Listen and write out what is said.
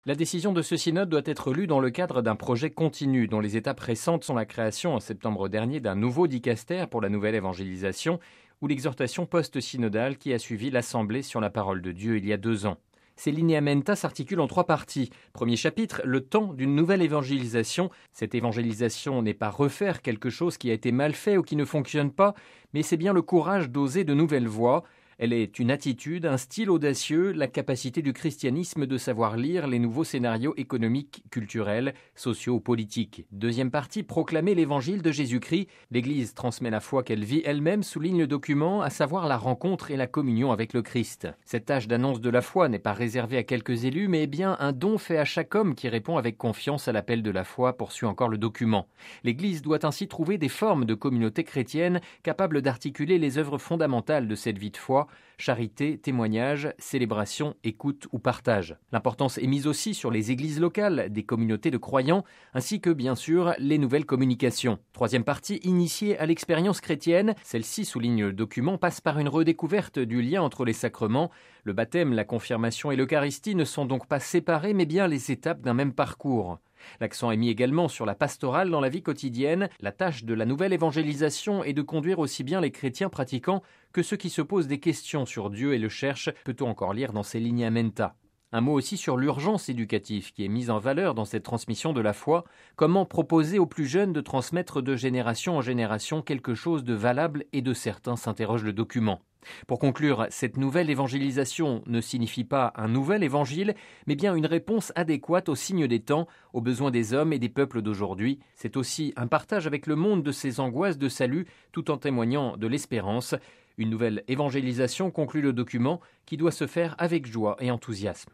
La décision de ce synode doit être lue dans le cadre d'un projet continu dont les étapes récentes sont la création en septembre dernier d'un nouveau dicaster pour la nouvelle évangélisation ou l'exhortation post-synodale qui a suivi l'Assemblée sur la parole de Dieu il y a 2 ans. Ces lineamenta s'articulent en 3 parties. Premier chapitre, le temps d'une nouvelle évangélisation. Cette évangélisation n'est pas refaire quelque chose qui a été mal fait ou qui ne fonctionne pas, mais c'est bien le courage d'oser de nouvelles voies. Elle est une attitude, un style audacieux, la capacité du christianisme de savoir lire les nouveaux scénarios économiques, culturels, sociaux, politiques. Deuxième partie, proclamer l'évangile de Jésus-Christ. L'Église transmet la foi qu'elle vit elle-même, souligne le document, à savoir la rencontre et la communion avec le Christ. Cette tâche d'annonce de la foi n'est pas réservée à quelques élus, mais est bien un don fait à chaque homme qui répond avec confiance à l'appel de la foi, poursuit encore le document. L'Église doit ainsi trouver des formes de communauté chrétienne capables d'articuler les œuvres fondamentales de cette vie de foi, charité, témoignage, célébration, écoute ou partage. L'importance est mise aussi sur les églises locales, des communautés de croyants, ainsi que, bien sûr, les nouvelles communications. Troisième partie, initiée à l'expérience chrétienne. Celle-ci, souligne le document, passe par une redécouverte du lien entre les sacrements. Le baptême, la confirmation et l'Eucharistie ne sont donc pas séparés, mais bien les étapes d'un même parcours. L'accent est mis également sur la pastorale dans la vie quotidienne. La tâche de la nouvelle évangélisation est de conduire aussi bien les chrétiens pratiquants que ceux qui se posent des questions sur Dieu et le cherchent, peut-on encore lire dans ces lineamenta. Un mot aussi sur l'urgence éducative qui est mise en valeur dans cette transmission de la foi. Comment proposer aux plus jeunes de transmettre de génération en génération quelque chose de valable et de certain, s'interroge le document. Pour conclure, cette nouvelle évangélisation ne signifie pas un nouvel évangile, mais bien une réponse adéquate aux signes des temps, aux besoins des hommes et des peuples d'aujourd'hui. C'est aussi un partage avec le monde de ses angoisses de salut, tout en témoignant de l'espérance. Une nouvelle évangélisation, conclut le document, qui doit se faire avec joie et enthousiasme.